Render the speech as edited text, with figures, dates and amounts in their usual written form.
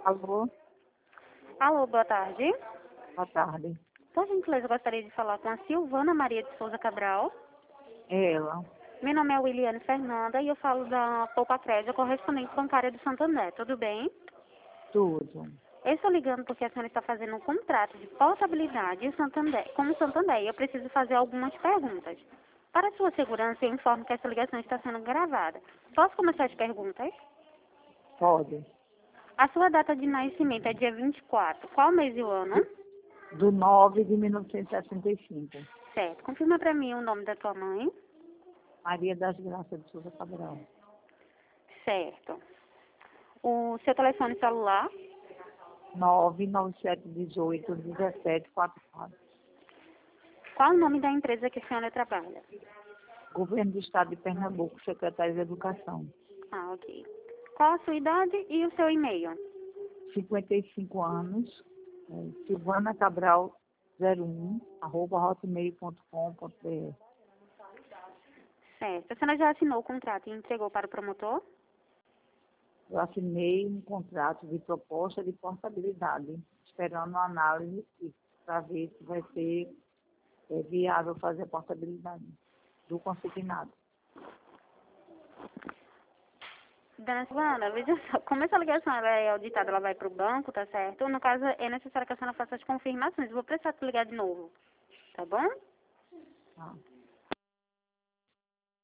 Alô, Alô, boa tarde. boa tarde. Por gentileza, eu gostaria de falar com a Silvana Maria de Souza Cabral. Ela, Meu nome é Williane Fernanda e eu falo da Poupa Crédito, correspondente bancária do Santander. Tudo bem? tudo. Eu estou ligando porque a senhora está fazendo um contrato de portabilidade com o Santander e eu preciso fazer algumas perguntas. Para sua segurança, eu informo que essa ligação está sendo gravada. Posso começar as perguntas? Pode. A sua data de nascimento é dia 24. Qual mês e o ano? Do 9 de 1965. Certo. Confirma para mim o nome da tua mãe. Maria das Graças de Souza Cabral. Certo. O seu telefone celular? 997181744. Qual o nome da empresa que a senhora trabalha? Governo do Estado de Pernambuco, Secretaria de Educação. Ah, ok. Qual a sua idade e o seu e-mail? 55 anos. Silvana Cabral 01, @hotmail.com.br. Certo. A senhora já assinou o contrato e entregou para o promotor? Eu assinei um contrato de proposta de portabilidade, esperando uma análise para ver se vai ser viável fazer a portabilidade do consignado. Dona Silvana, veja só, como essa ligação ela é auditada, ela vai para o banco, tá certo? No caso, é necessário que a senhora faça as confirmações. Eu vou precisar te ligar de novo, tá bom? Tá?